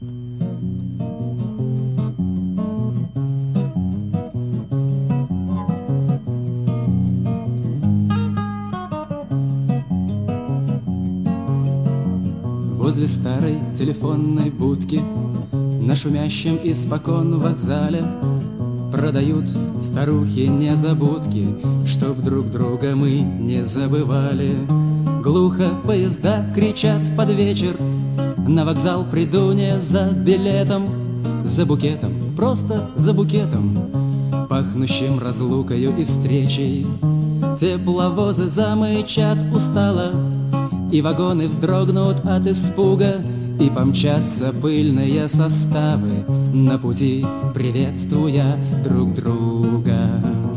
Возле старой телефонной будки на шумящем испокон вокзале продают старухи незабудки, чтоб друг друга мы не забывали. Глухо поезда кричат под вечер, на вокзал приду не за билетом, за букетом, просто за букетом, пахнущим разлукою и встречей. Тепловозы замычат устало, и вагоны вздрогнут от испуга, и помчатся пыльные составы на пути, приветствуя друг друга.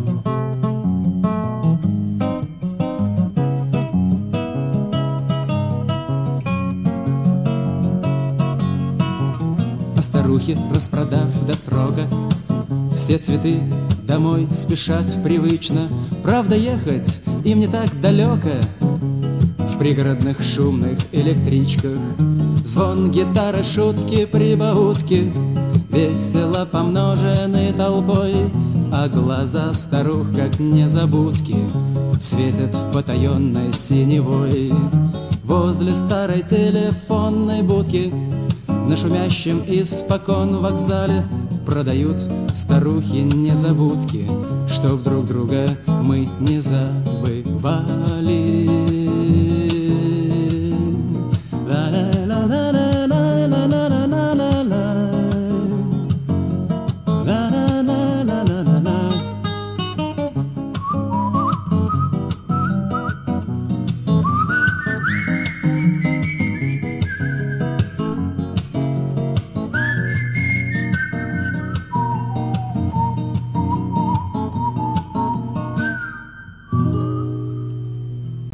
А старухи, распродав до срока все цветы, домой спешат привычно. Правда, ехать им не так далеко. В пригородных шумных электричках звон гитары, шутки, прибаутки весело помножены толпой, а глаза старух, как незабудки, светят потаенной синевой. Возле старой телефонной будки на шумящем испокон вокзале продают старухи незабудки, чтоб друг друга мы не забывали.